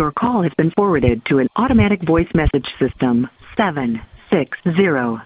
Your call has been forwarded to an automatic voice message system. 760